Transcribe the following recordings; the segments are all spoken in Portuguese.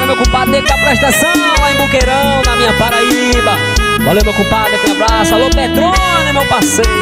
meu compadre Nego da Prestação, lá em Buqueirão, na minha Paraíba. Valeu, meu compadre, aquele abraço. Alô, Petrone, meu parceiro.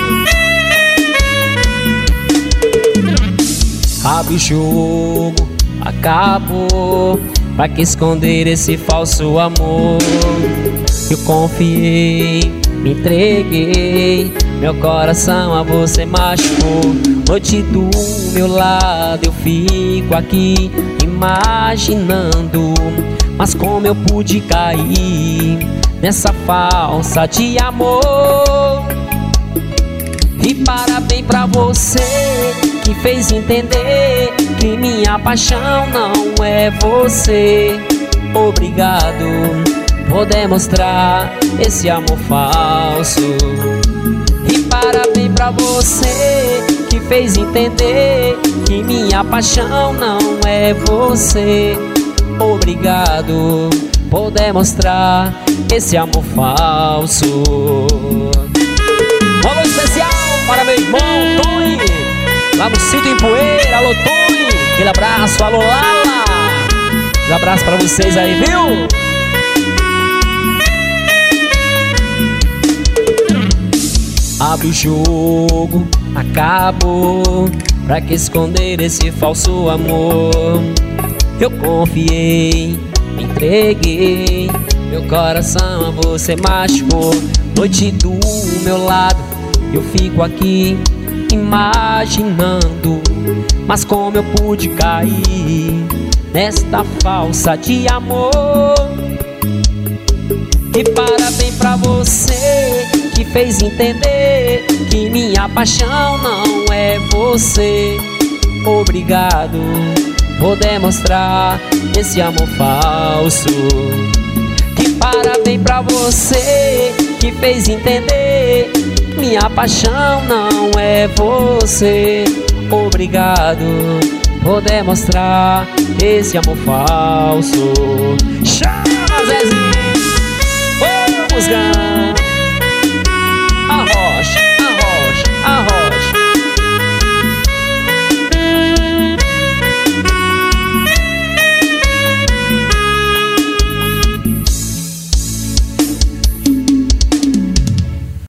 Abre o jogo, acabou. Pra que esconder esse falso amor? Eu confiei, me entreguei, meu coração a você machucou. Noite do meu lado eu fico aqui imaginando, mas como eu pude cair nessa falsa de amor? E parabéns pra você que fez entender que minha paixão não é você. Obrigado por demonstrar esse amor falso. E parabéns pra você que fez entender que minha paixão não é você. Obrigado por demonstrar esse amor falso. Alô especial para meu irmão Tony, lá no sítio em Poeira. Alô Tony, aquele abraço. Alô Lala, um abraço pra vocês aí, viu? Abre o jogo, acabou. Pra que esconder esse falso amor? Eu confiei, me entreguei, meu coração a você machucou. Noite do meu lado eu fico aqui imaginando, mas como eu pude cair nesta falsa de amor? E parabéns pra você que fez entender que minha paixão não é você. Obrigado por demonstrar esse amor falso. Que parabéns pra você que fez entender minha paixão não é você. Obrigado por demonstrar esse amor falso.